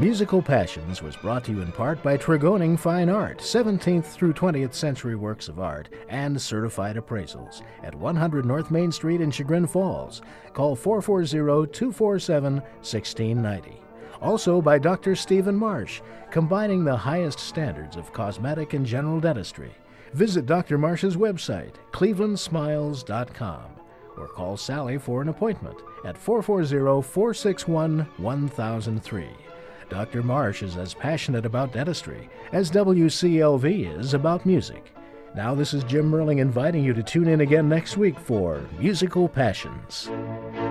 Musical Passions was brought to you in part by Tregoning Fine Art, 17th through 20th century works of art and certified appraisals at 100 North Main Street in Chagrin Falls. Call 440-247-1690. Also by Dr. Stephen Marsh, combining the highest standards of cosmetic and general dentistry. Visit Dr. Marsh's website, clevelandsmiles.com, or call Sally for an appointment at 440-461-1003. Dr. Marsh is as passionate about dentistry as WCLV is about music. Now this is Jim Merling inviting you to tune in again next week for Musical Passions.